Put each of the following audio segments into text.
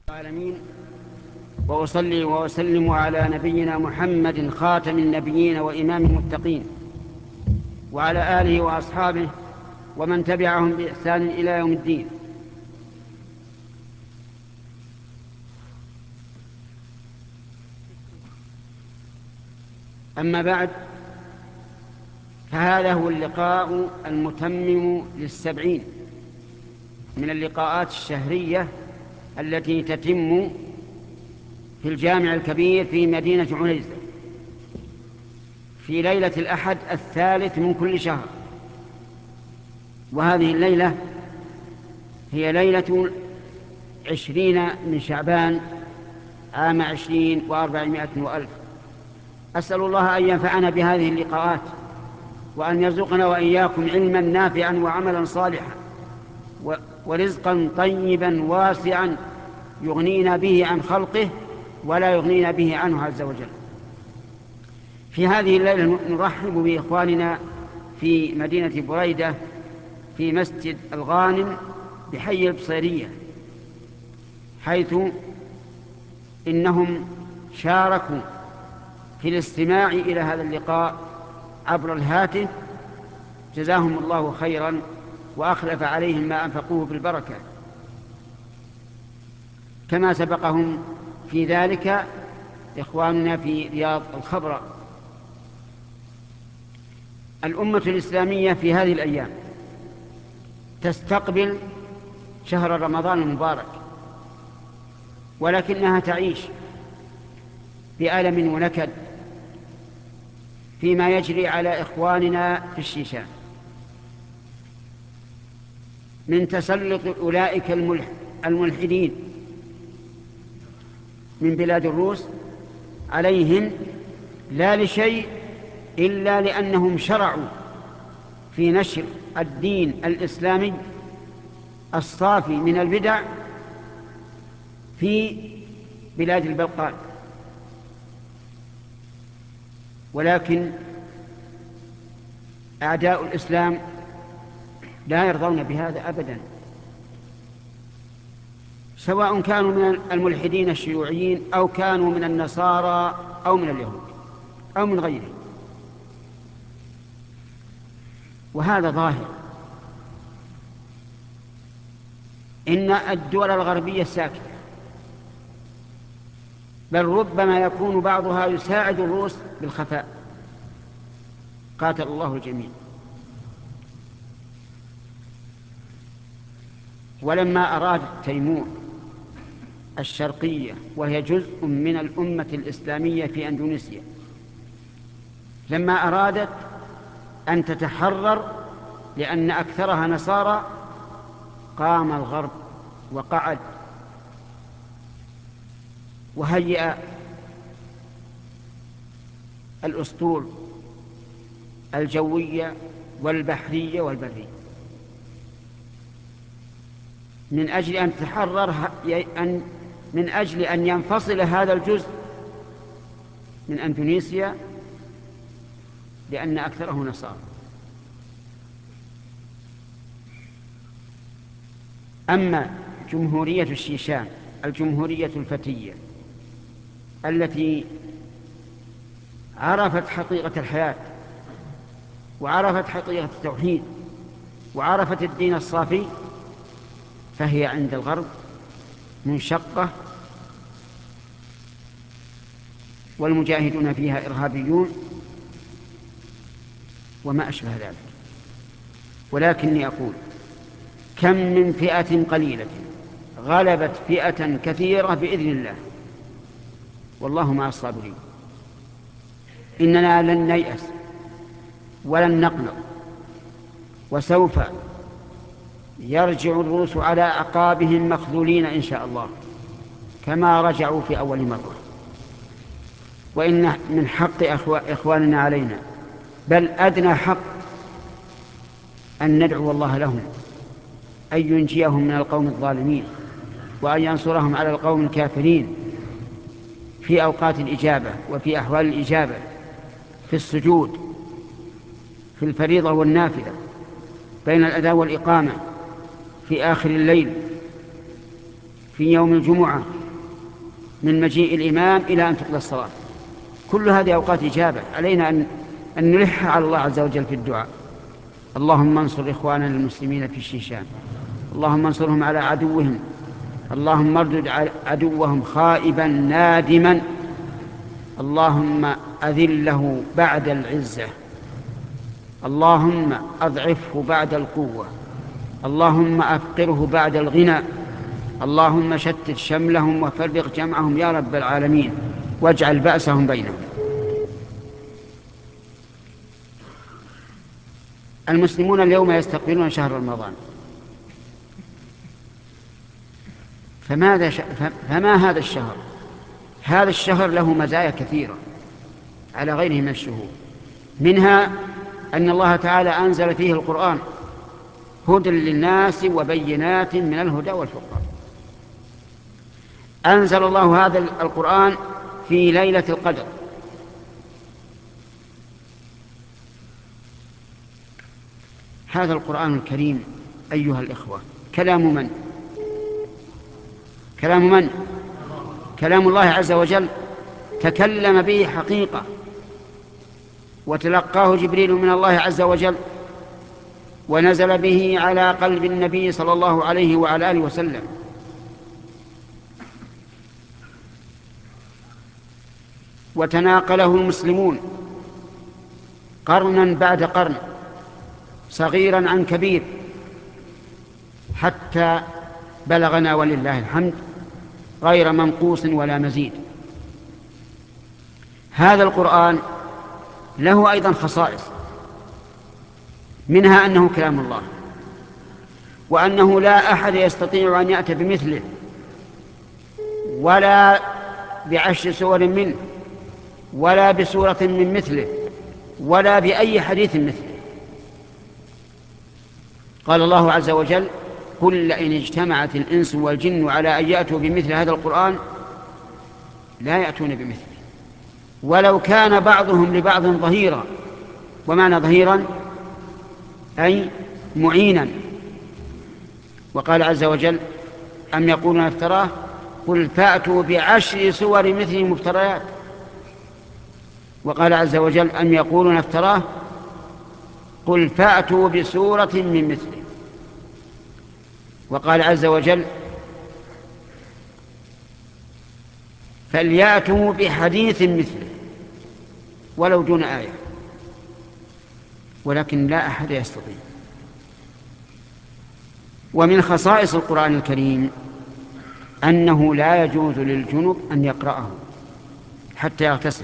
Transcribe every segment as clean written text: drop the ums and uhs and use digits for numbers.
العالمين، وأصلي وأسلم على نبينا محمد خاتم النبيين وإمام المتقين، وعلى آله وأصحابه ومن تبعهم بإحسان إلى يوم الدين. أما بعد، فهذا هو اللقاء المتمم لل70 من اللقاءات الشهرية التي تتم في الجامع الكبير في مدينة عنيزة في ليلة الأحد 3 من كل شهر. وهذه الليلة هي ليلة 20 من شعبان عام 20 و400 وألف. أسأل الله أن ينفعنا بهذه اللقاءات، وأن يرزقنا وإياكم علما نافعا وعملا صالحا ورزقا طيبا واسعا يغنينا به عن خلقه ولا يغنينا به عنه عز وجل. في هذه الليلة نرحب بإخواننا في مدينة بريدة في مسجد الغانم بحي البصيرية، حيث إنهم شاركوا في الاستماع إلى هذا اللقاء عبر الهاتف. جزاهم الله خيرا وأخلف عليهم ما أنفقوه بالبركة، كما سبقهم في ذلك إخواننا في رياض الخبراء. الأمة الإسلامية في هذه الأيام تستقبل شهر رمضان المبارك، ولكنها تعيش بألم ونكد فيما يجري على إخواننا في الشيشان من تسلط أولئك الملحدين من بلاد الروس عليهم، لا لشيء إلا لأنهم شرعوا في نشر الدين الإسلامي الصافي من البدع في بلاد البلقان. ولكن أعداء الإسلام لا يرضون بهذا أبدا، سواء كانوا من الملحدين الشيوعيين أو كانوا من النصارى أو من اليهود أو من غيرهم. وهذا ظاهر. إن الدول الغربية ساكتة، بل ربما يكون بعضها يساعد الروس بالخفاء. قاتل الله الجميع. ولما أرادت تيمور الشرقية، وهي جزء من الأمة الإسلامية في أندونيسيا، لما أرادت أن تتحرر لأن أكثرها نصارى، قام الغرب وقعد وهيأ الأسطول الجوية والبحرية والبرية من أجل أن تتحرر، من أجل أن ينفصل هذا الجزء من أندونيسيا، لأن أكثره نصارى. أما جمهورية الشيشان، الجمهورية الفتية التي عرفت حقيقة الحياة وعرفت حقيقة التوحيد وعرفت الدين الصافي، فهي عند الغرب منشقة، والمجاهدون فيها إرهابيون وما أشبه ذلك. ولكني أقول: كم من فئة قليلة غلبت فئة كثيرة بإذن الله، والله مع الصابرين. إننا لن نيأس ولن نقنط، وسوف يرجع الروس على أعقابهم مخذولين إن شاء الله، كما رجعوا في أول مرة. وإن من حق إخواننا علينا، بل أدنى حق، أن ندعو الله لهم أن ينجيهم من القوم الظالمين، وأن ينصرهم على القوم الكافرين في أوقات الإجابة وفي أحوال الإجابة، في السجود، في الفريضة والنافلة، بين الأذان والإقامة، في آخر الليل، في يوم الجمعة من مجيء الإمام إلى أن تقضى الصلاة. كل هذه أوقات إجابة، علينا أن نلح على الله عز وجل في الدعاء. اللهم انصر إخواننا المسلمين في الشيشان، اللهم انصرهم على عدوهم، اللهم اردد عدوهم خائبا نادما، اللهم أذله بعد العزة، اللهم أضعفه بعد القوة، اللهم أفقره بعد الغنى، اللهم شتت شملهم وفرق جمعهم يا رب العالمين، واجعل بأسهم بينهم. المسلمون اليوم يستقبلون شهر رمضان، فما هذا الشهر؟ هذا الشهر له مزايا كثيرة على غيره من الشهور، منها أن الله تعالى أنزل فيه القرآن هدى للناس وبينات من الهدى والفرقان. أنزل الله هذا القرآن في ليلة القدر، هذا القرآن الكريم أيها الإخوة كلام من؟ كلام من؟ كلام الله عز وجل، تكلم به حقيقة، وتلقاه جبريل من الله عز وجل، ونزل به على قلب النبي صلى الله عليه وعلى آله وسلم، وتناقله المسلمون قرنا بعد قرن، صغيرا عن كبير، حتى بلغنا ولله الحمد غير منقوص ولا مزيد. هذا القرآن له أيضا خصائص، منها أنه كلام الله، وأنه لا أحد يستطيع أن يأتي بمثله ولا بعشر سور منه ولا بسورة من مثله ولا بأي حديث مثله. قال الله عز وجل: قل لئن اجتمعت الإنس والجن على أن يأتوا بمثل هذا القرآن لا يأتون بمثله ولو كان بعضهم لبعض ظهيرا. ومعنى ظهيرا أي معينا. وقال عز وجل: أم يقولون افتراه قل فأتوا بعشر سور مثله مفتريات. وقال عز وجل: أم يقولون افتراه قل فأتوا بسورة من مثله. وقال عز وجل: فليأتوا بحديث مثله ولو دون آية. ولكن لا أحد يستطيع. ومن خصائص القرآن الكريم أنه لا يجوز للجنب أن يقرأه حتى يغتسل،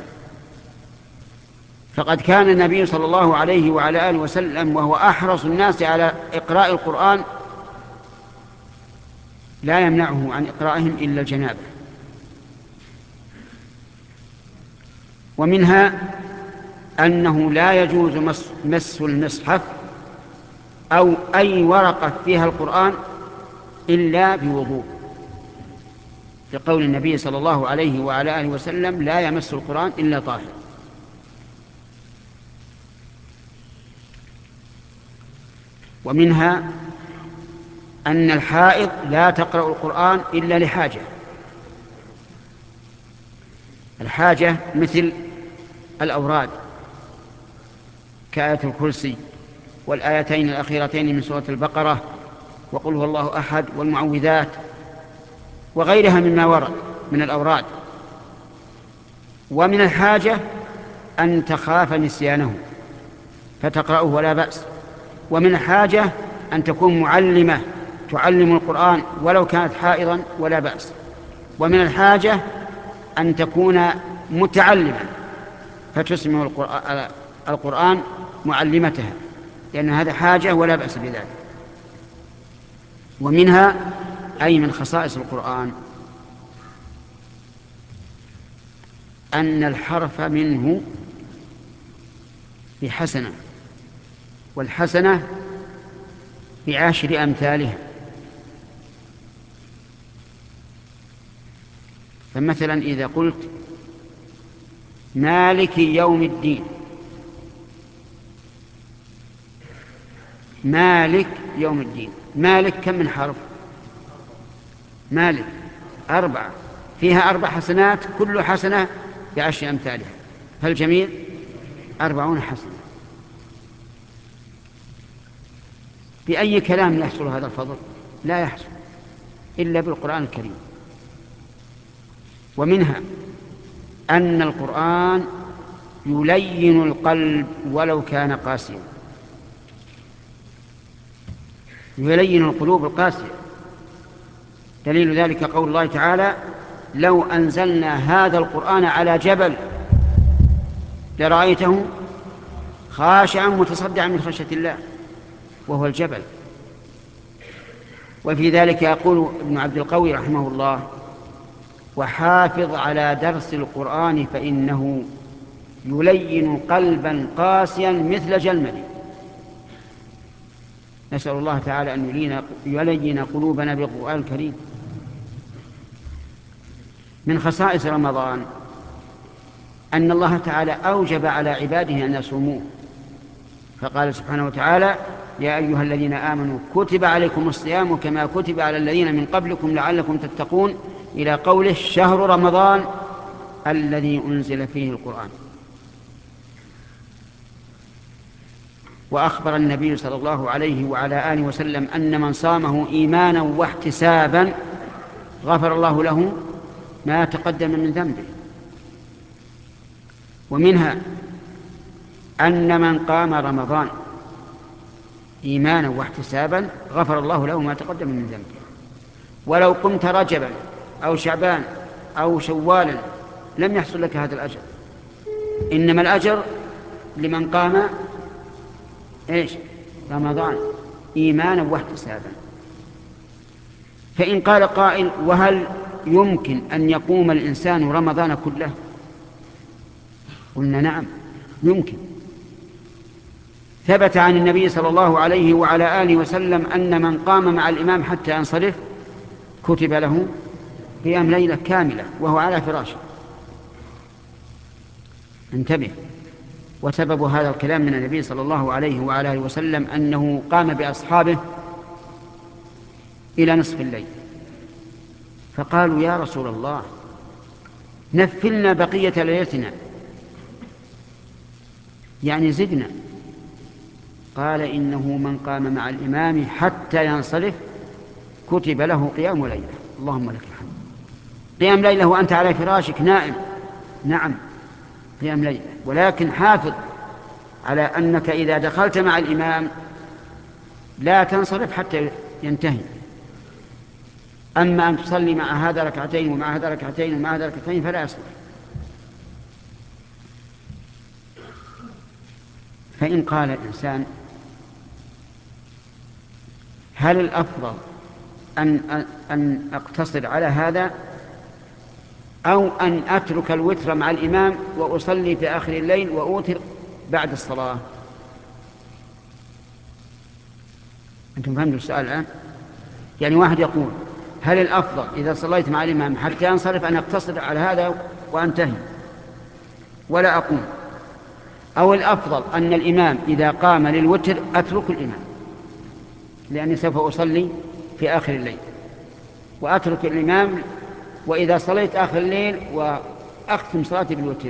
فقد كان النبي صلى الله عليه وعلى آله وسلم وهو أحرص الناس على إقراء القرآن لا يمنعه عن إقرائهم إلا الجنابة. ومنها أنه لا يجوز مس المصحف أو أي ورقة فيها القرآن إلا بوضوء، لقول النبي صلى الله عليه وعلى آله وسلم: لا يمس القرآن إلا طاهر. ومنها أن الحائض لا تقرأ القرآن إلا لحاجة. الحاجة مثل الأوراد كآية الكرسي والآيتين الأخيرتين من سورة البقرة وقل هو الله أحد والمعوذات وغيرها مما ورد من الأوراد. ومن الحاجة أن تخاف نسيانه فتقرأه ولا بأس. ومن الحاجة أن تكون معلمة تعلم القرآن ولو كانت حائضا ولا بأس. ومن الحاجة أن تكون متعلمة فتسمع القرآن معلمتها، لأن هذا حاجة ولا بأس بذلك. ومنها أي من خصائص القرآن أن الحرف منه بحسنة، والحسنة بعشر أمثالها. فمثلا إذا قلت مالك يوم الدين، مالك يوم الدين، مالك كم من حرف؟ مالك 4 فيها 4 حسنات، كل حسنة ب10 أمثالها، فالجميل 40 حسنة. بأي كلام يحصل هذا الفضل؟ لا يحصل إلا بالقرآن الكريم. ومنها أن القرآن يلين القلب ولو كان قاسيا، يلين القلوب القاسية. دليل ذلك قول الله تعالى: لو أنزلنا هذا القرآن على جبل لرأيته خاشعا متصدعا من خشية الله، وهو الجبل. وفي ذلك يقول ابن عبد القوي رحمه الله: وحافظ على درس القرآن فإنه يلين قلبا قاسيا مثل جلمد. نسأل الله تعالى أن يلين قلوبنا بالقرآن الكريم. من خصائص رمضان أن الله تعالى أوجب على عباده أن يصوموه، فقال سبحانه وتعالى: يا أيها الذين آمنوا كتب عليكم الصيام كما كتب على الذين من قبلكم لعلكم تتقون، إلى قوله: شهر رمضان الذي أنزل فيه القرآن. وأخبر النبي صلى الله عليه وعلى آله وسلم أن من صامه إيمانا واحتسابا غفر الله له ما تقدم من ذنبه. ومنها أن من قام رمضان إيمانا واحتسابا غفر الله له ما تقدم من ذنبه. ولو قمت رجبا أو شعبان أو شوالا لم يحصل لك هذا الأجر، إنما الأجر لمن قام رمضان إيمانا واحتسابا. فإن قال قائل: وهل يمكن أن يقوم الإنسان رمضان كله؟ قلنا: نعم يمكن. ثبت عن النبي صلى الله عليه وعلى آله وسلم أن من قام مع الإمام حتى ينصرف كتب له قيام ليلة كاملة وهو على فراشه. انتبه. وسبب هذا الكلام من النبي صلى الله عليه وعلى آله وسلم أنه قام بأصحابه إلى نصف الليل، فقالوا: يا رسول الله نفلنا بقية ليلتنا، يعني زدنا. قال: إنه من قام مع الإمام حتى ينصرف كتب له قيام ليلة. اللهم لك الحمد. قيام ليلة وأنت على فراشك نائم، نعم قيام ليلة، ولكن حافظ على أنك إذا دخلت مع الإمام لا تنصرف حتى ينتهي. أما أن تصلي مع هذا ركعتين ومع هذا ركعتين ومع هذا ركعتين فلا يصلح. فإن قال الإنسان: هل الأفضل أن أقتصر على هذا أو أن أترك الوتر مع الإمام وأصلي في آخر الليل وأوتر بعد الصلاة؟ أنتم فهمتوا السؤال الآن؟ يعني واحد يقول: هل الأفضل إذا صليت مع الإمام حتى ينصرف أن أقتصر على هذا وأنتهي ولا أقوم، أو الأفضل أن الإمام إذا قام للوتر أترك الإمام لأني سوف أصلي في آخر الليل وأترك الإمام، وإذا صليت آخر الليل وأختم صلاتي بالوتر؟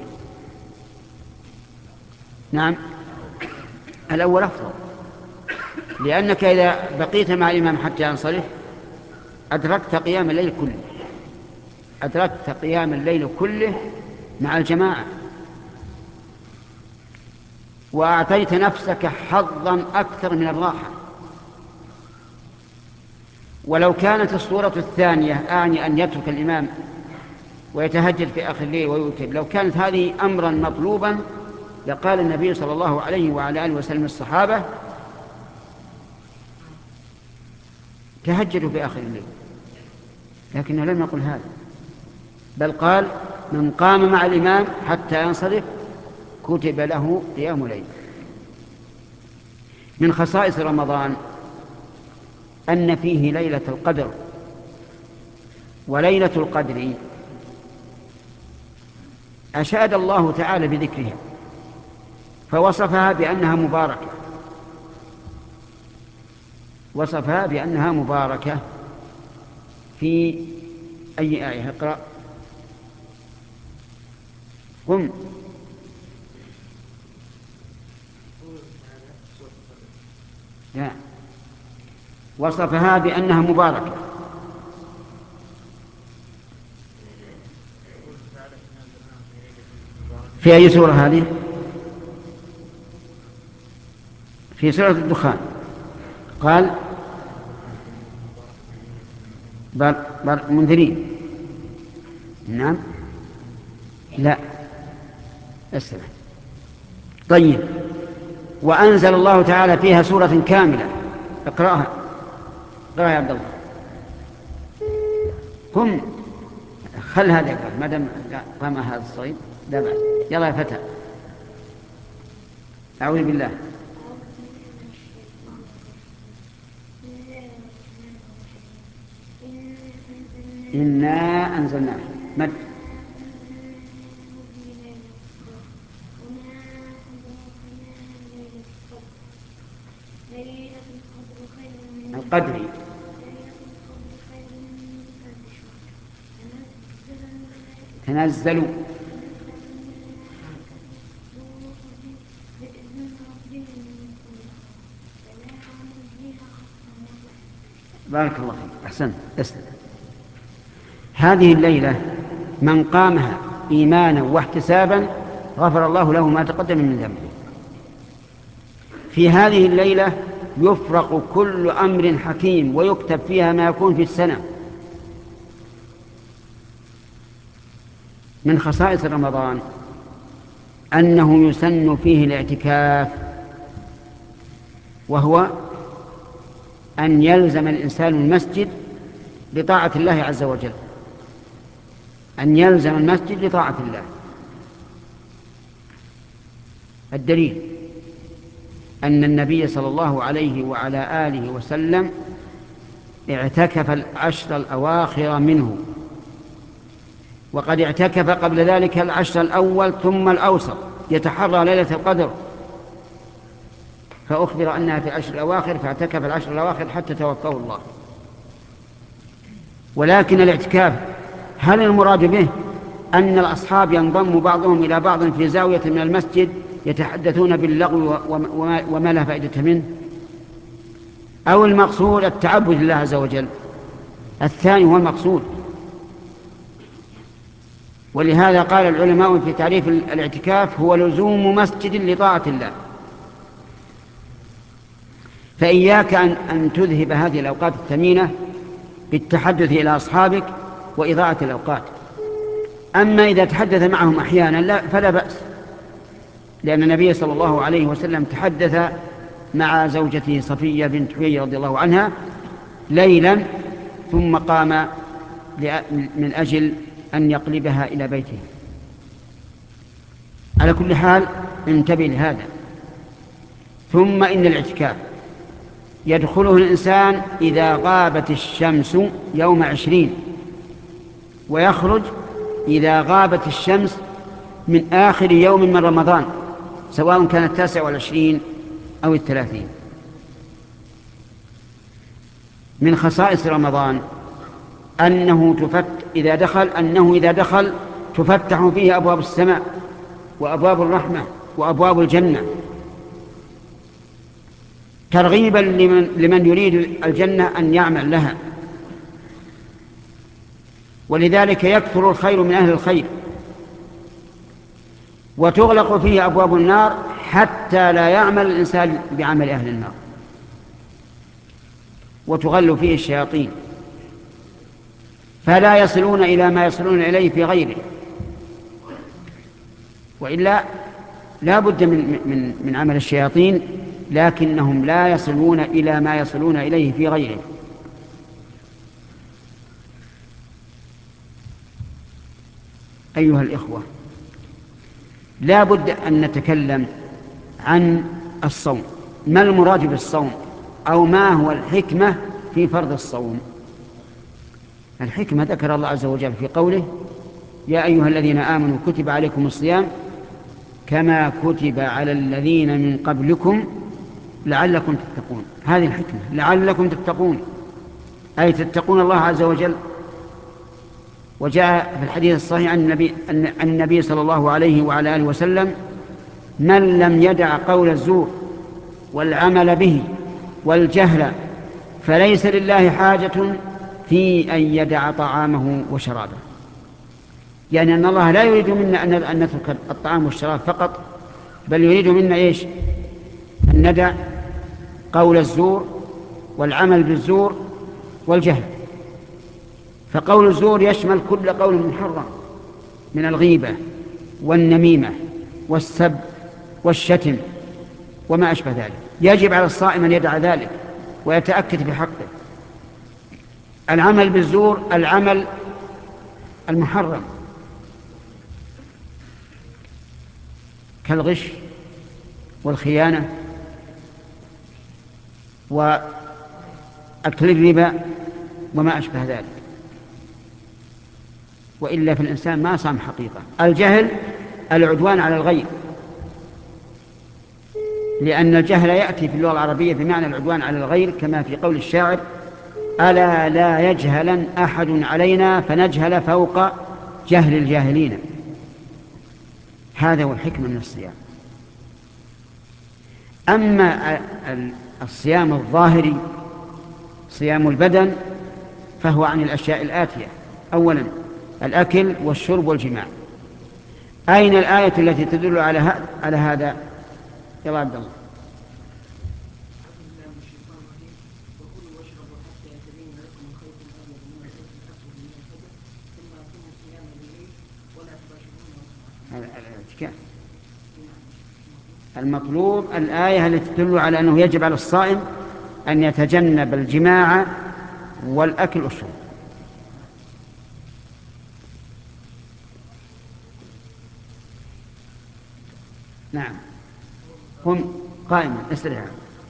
نعم الأول أفضل، لأنك إذا بقيت مع الإمام حتى ينصرف أدركت قيام الليل كله، أدركت قيام الليل كله مع الجماعة، وأعطيت نفسك حظا أكثر من الراحة. ولو كانت الصورة الثانية أعني أن يترك الإمام ويتهجد في آخر الليل ويوتر، لو كانت هذه أمرا مطلوبا لقال النبي صلى الله عليه وعلى آله وسلم الصحابة: تهجدوا في آخر الليل، لكنه لم يقل هذا، بل قال: من قام مع الإمام حتى ينصرف كتب له قيام ليل. من خصائص رمضان أن فيه ليلة القدر، وليلة القدر أشاد الله تعالى بذكرها فوصفها بأنها مباركة، وصفها بأنها مباركة في أي آية؟ اقرأ. قم. لا، وصفها بأنها مباركة. في أي سورة هذه؟ في سورة الدخان قال منذرين. نعم. لا، اسمع. طيب، وأنزل الله تعالى فيها سورة كاملة. اقرأها. اقرأها يا عبد الله. قم. خل هذا يقرأ ما دام قام هذا الصيد. لا بأس. يلا يا فتى. أعوذ بالله. إنا أنزلناه. مد. القدر. تنزلوا. بارك الله فيك، أحسنت، اسلم. هذه الليلة من قامها إيمانا واحتسابا غفر الله له ما تقدم من ذنبه. في هذه الليلة يفرق كل أمر حكيم ويكتب فيها ما يكون في السنة. من خصائص رمضان أنه يسن فيه الاعتكاف، وهو أن يلزم الإنسان المسجد لطاعة الله عز وجل، أن يلزم المسجد لطاعة الله. الدليل أن النبي صلى الله عليه وعلى آله وسلم اعتكف العشر الأواخر منه، وقد اعتكف قبل ذلك العشر الأول ثم الأوسط يتحرى ليلة القدر، فأخبر أنها في العشر الأواخر فاعتكف العشر الأواخر حتى توفاه الله. ولكن الاعتكاف هل المراد به أن الأصحاب ينضم بعضهم إلى بعض في زاوية من المسجد يتحدثون باللغو وما لا فائدة منه، أو المقصود التعبد لله عز وجل؟ الثاني هو المقصود. ولهذا قال العلماء في تعريف الاعتكاف هو لزوم مسجد لطاعة الله. فإياك أن تذهب هذه الأوقات الثمينة بالتحدث إلى أصحابك وإضاعة الأوقات. أما إذا تحدث معهم أحيانا فلا بأس، لأن النبي صلى الله عليه وسلم تحدث مع زوجته صفية بنت حيي رضي الله عنها ليلا ثم قام من أجل أن يقلبها إلى بيته. على كل حال انتبه لهذا. ثم إن الاعتكاف يدخله الإنسان إذا غابت الشمس يوم 20، ويخرج إذا غابت الشمس من آخر يوم من رمضان، سواء كان 29 أو 30. من خصائص رمضان أنه إذا دخل تفتح فيه أبواب السماء وأبواب الرحمة وأبواب الجنة، ترغيبا لمن يريد الجنة أن يعمل لها. ولذلك يكثر الخير من أهل الخير، وتغلق فيه أبواب النار حتى لا يعمل الإنسان بعمل أهل النار، وتغل فيه الشياطين فلا يصلون إلى ما يصلون إليه في غيره، وإلا لا بد من عمل الشياطين، لكنهم لا يصلون إلى ما يصلون إليه في غيره. أيها الإخوة، لا بد أن نتكلم عن الصوم. ما المراد بالصوم، أو ما هو الحكمة في فرض الصوم؟ الحكمة ذكر الله عز وجل في قوله: يا أيها الذين آمنوا كتب عليكم الصيام كما كتب على الذين من قبلكم لعلكم تتقون. هذه الحكمة، لعلكم تتقون، أي تتقون الله عز وجل. وجاء في الحديث الصحيح عن النبي صلى الله عليه وعلى آله وسلم: من لم يدع قول الزور والعمل به والجهل فليس لله حاجة في أن يدع طعامه وشرابه. يعني أن الله لا يريد منا أن نترك الطعام والشراب فقط، بل يريد منا إيش؟ أن ندع قول الزور والعمل بالزور والجهل. فقول الزور يشمل كل قول محرم من الغيبة والنميمة والسب والشتم وما أشبه ذلك، يجب على الصائم أن يدع ذلك ويتأكد بحقه. العمل بالزور العمل المحرم كالغش والخيانة وأكل الربا وما أشبه ذلك، وإلا فالإنسان ما صام حقيقة. الجهل العدوان على الغير، لأن الجهل يأتي في اللغة العربية بمعنى العدوان على الغير، كما في قول الشاعر: ألا لا يجهلن أحد علينا فنجهل فوق جهل الجاهلين. هذا هو الحكمة من الصيام. أما الصيام الظاهري صيام البدن فهو عن الأشياء الآتية: أولا الأكل والشرب والجماع. أين الآية التي تدل على هذا يا عبد الله؟ المطلوب الآية التي تدل على أنه يجب على الصائم أن يتجنب الجماع والأكل والشرب. نعم، هم قائما استريحا.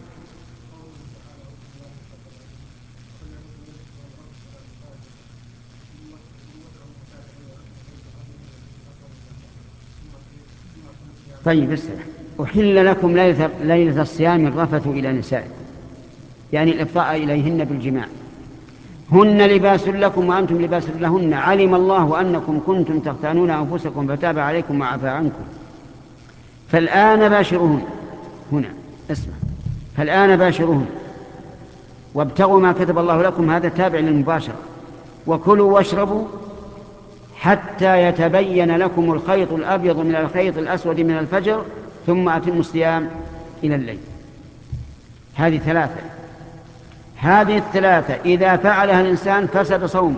طيب استريح. أحل لكم ليلة الصيام الرفث إلى نسائكم، يعني الإفضاء إليهن بالجماع. هن لباس لكم وأنتم لباس لهن، علم الله أنكم كنتم تختانون أنفسكم فتاب عليكم وعفى عنكم، فالآن باشروهن. هنا اسمع: فالآن باشروهن وابتغوا ما كتب الله لكم، هذا تابع للمباشرة. وكلوا واشربوا حتى يتبين لكم الخيط الأبيض من الخيط الأسود من الفجر ثم أتموا الصيام إلى الليل. هذه ثلاثة. هذه الثلاثة إذا فعلها الإنسان فسد صومه،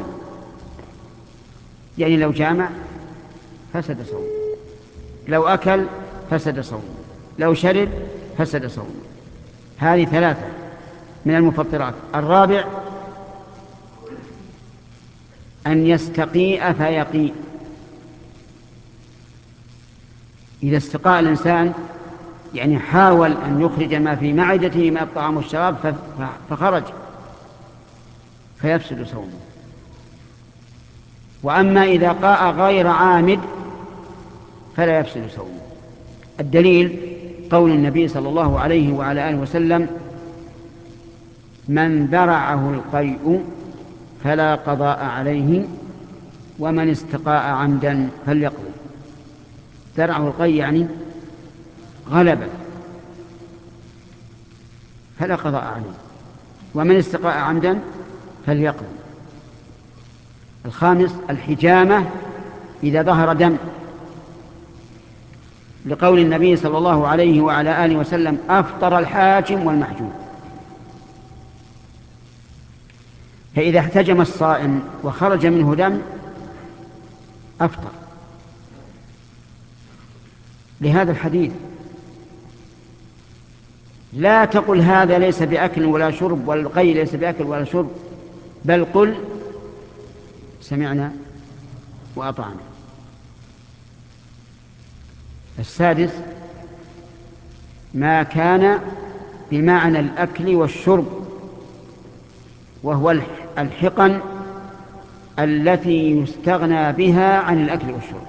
يعني لو جامع فسد صومه، لو أكل فسد صومه، لو شرب فسد صومه. هذه ثلاثة من المفطرات. الرابع أن يستقيء فيقيء. إذا استقاء الإنسان يعني حاول أن يخرج ما في معدته من الطعام والشراب فخرج فيفسد صومه. وأما إذا قاء غير عامد فلا يفسد صومه. الدليل قول النبي صلى الله عليه وعلى آله وسلم: من ذرعه القيء فلا قضاء عليه ومن استقاء عمدا فليقضي. ذرعه القيء يعني غلبة فلا قضاء عليه، ومن استقاء عمدا فليقضي. الخامس الحجامة إذا ظهر دم، لقول النبي صلى الله عليه وعلى آله وسلم: أفطر الحاجم والمحجوم. فإذا احتجم الصائم وخرج منه دم أفطر، لهذا الحديث. لا تقل هذا ليس بأكل ولا شرب والقي ليس بأكل ولا شرب، بل قل سمعنا وأطعنا. السادس ما كان بمعنى الأكل والشرب، وهو الحقن التي يستغنى بها عن الأكل والشرب.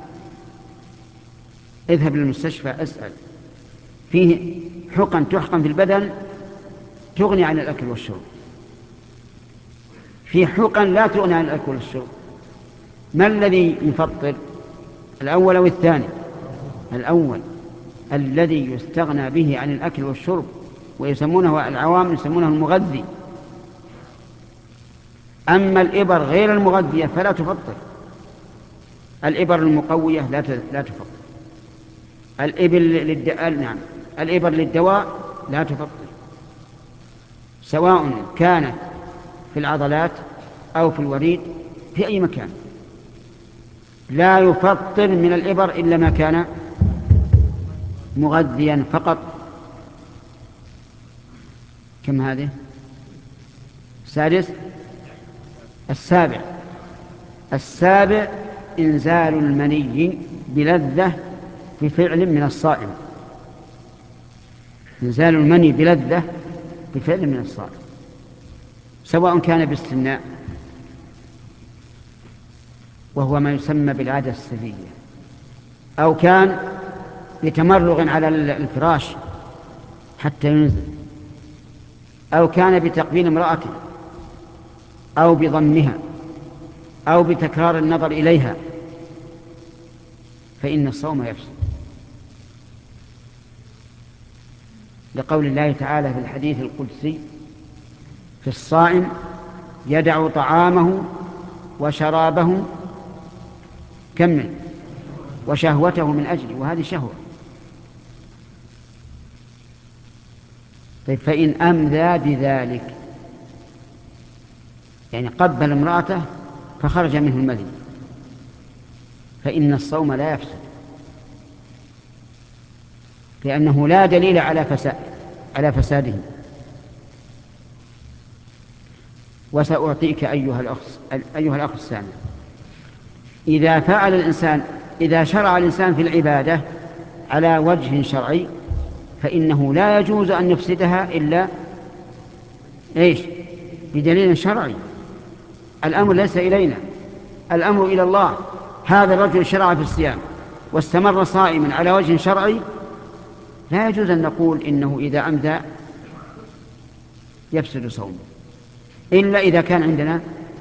اذهب للمستشفى اسأل، فيه حقن تحقن في البدن تغني عن الأكل والشرب، في حقن لا تغني عن الأكل والشرب. ما الذي يفطر، الأول أو الثاني؟ الأول الذي يستغنى به عن الأكل والشرب، ويسمونه العوام يسمونه المغذي. أما الإبر غير المغذية فلا تفطر. الإبر المقوية لا تفطر. الإبر للدواء لا تفطر، سواء كانت في العضلات أو في الوريد، في أي مكان. لا يفطر من الإبر إلا ما كان مغذيا فقط. كم هذه؟ السابع إنزال المني بلذة بفعل من الصائم. إنزال المني بلذة بفعل من الصائم، سواء كان باستمناء، وهو ما يسمى بالعادة السرية، أو كان بتمرغ على الفراش حتى ينزل، أو كان بتقبيل امرأته، أو بضمها، أو بتكرار النظر إليها، فإن الصوم يفسد، لقول الله تعالى في الحديث القدسي: في الصائم يدع طعامه وشرابه كمل وشهوته من أجله، وهذه شهوة. طيب، فإن أمذى بذلك، يعني قبل امرأته فخرج منه المذي، فإن الصوم لا يفسد، لأنه لا دليل على فساده. وسأعطيك أيها الأخ السامع، إذا شرع الإنسان في العبادة على وجه شرعي، فإنه لا يجوز أن يفسدها إلا بدليل شرعي. الأمر ليس إلينا، الأمر إلى الله. هذا الرجل شرع في الصيام واستمر صائما على وجه شرعي، لا يجوز أن نقول إنه إذا أمذى يفسد صومه، إلا إذا كان عندنا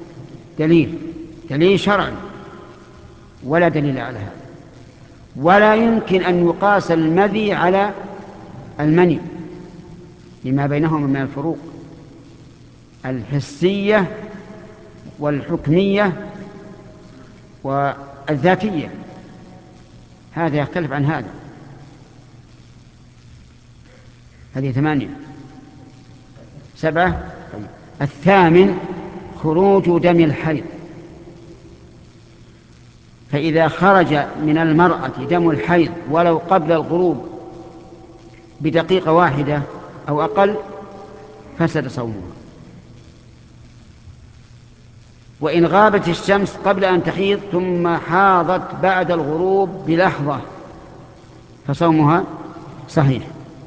دليل شرعي، ولا دليل على هذا. ولا يمكن أن يقاس المذي على المني، لما بينهما من الفروق الحسية والحكمية والذاتية، هذا يختلف عن هذا. هذه 8. 7. الثامن خروج دم الحيض، فإذا خرج من المرأة دم الحيض ولو قبل الغروب بدقيقة واحدة أو أقل فسد صومها. وإن غابت الشمس قبل أن تحيض ثم حاضت بعد الغروب بلحظة فصومها صحيح.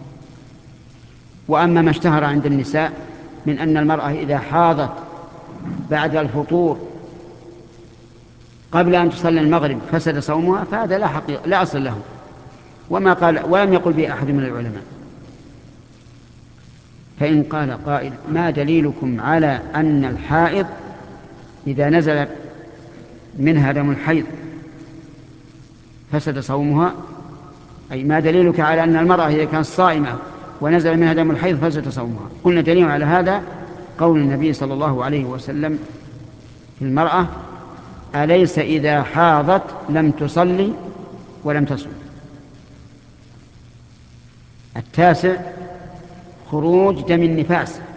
وأما ما اشتهر عند النساء من أن المرأة إذا حاضت بعد الفطور قبل أن تصلي المغرب فسد صومها، فهذا لا أصل له، ولم يقل به أحد من العلماء. فإن قال قائل: ما دليلكم على أن الحائض إذا نزل منها دم الحيض فسد صومها؟ أي ما دليلك على أن المرأة إذا كانت صائمة ونزل منها دم الحيض فسد صومها؟ قلنا دليل على هذا قول النبي صلى الله عليه وسلم في المرأة: أليس إذا حاضت لم تصلي ولم تصم. 9. خروج دم النفاس،